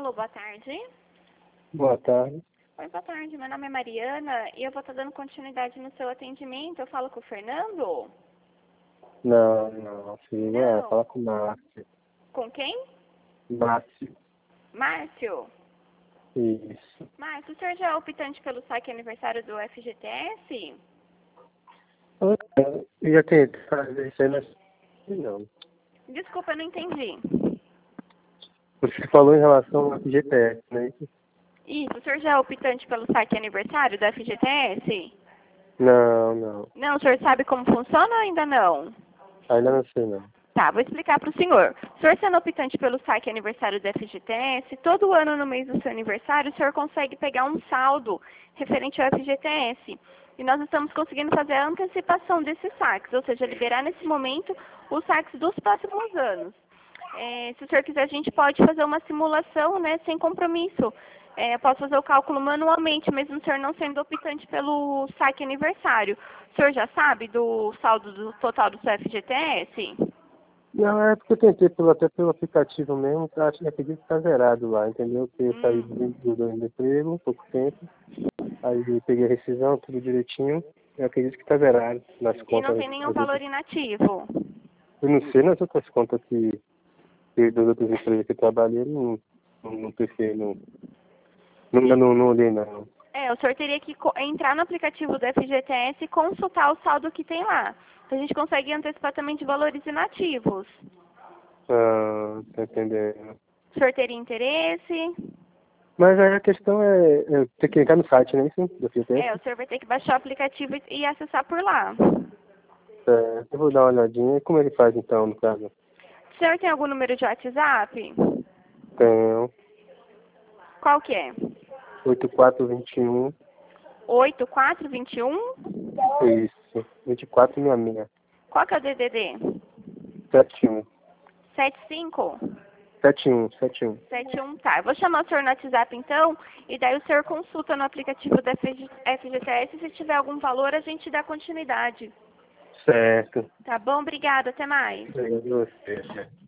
Alô, boa tarde. Boa tarde. Oi, boa tarde. Meu nome é Mariana e eu vou estar dando continuidade no seu atendimento. Eu falo com o Fernando? Não, filho, Não. fala com o Márcio. Com quem? Márcio. Márcio. Isso. Márcio, o senhor já é optante pelo saque aniversário do FGTS? Eu já tentei fazer isso aí, mas não. Desculpa, eu não entendi. Você falou em relação ao FGTS, né? Isso, o senhor já é optante pelo saque aniversário do FGTS? Não. Não, o senhor sabe como funciona ou ainda não? Ainda não sei, não. Tá, vou explicar para o senhor. O senhor sendo optante pelo saque aniversário do FGTS, todo ano no mês do seu aniversário, o senhor consegue pegar um saldo referente ao FGTS. E nós estamos conseguindo fazer a antecipação desses saques, ou seja, liberar nesse momento os saques dos próximos anos. Se o senhor quiser, a gente pode fazer uma simulação, né, sem compromisso. Eu posso fazer o cálculo manualmente, mesmo o senhor não sendo optante pelo saque aniversário. O senhor já sabe do saldo do total do seu FGTS? Não, é porque eu tentei até pelo aplicativo mesmo, eu acredito que tá zerado lá, entendeu? Porque eu saí do emprego, pouco tempo, aí peguei a rescisão, tudo direitinho, eu acredito que tá zerado nas E não contas. tem nenhum valor inativo? Eu não sei nas outras contas que das outras empresas que eu trabalhei, não pensei, não olhei não. O senhor teria que entrar no aplicativo do FGTS e consultar o saldo que tem lá. Então, a gente consegue antecipar também de valores inativos. Tá entendendo. O senhor teria interesse? Mas aí a questão é ter que entrar no site, né, isso, do FGTS? O senhor vai ter que baixar o aplicativo e acessar por lá. Eu vou dar uma olhadinha. E como ele faz então, no caso? O senhor tem algum número de WhatsApp? Tenho Qual que é? 8421. 8421? Isso. 2466. Qual que é o DDD? 71. 75? 71. 71, tá. Eu vou chamar o senhor no WhatsApp então, e daí o senhor consulta no aplicativo da FGTS. Se tiver algum valor, a gente dá continuidade. Certo. Tá bom? Obrigada. Até mais. Obrigado a você.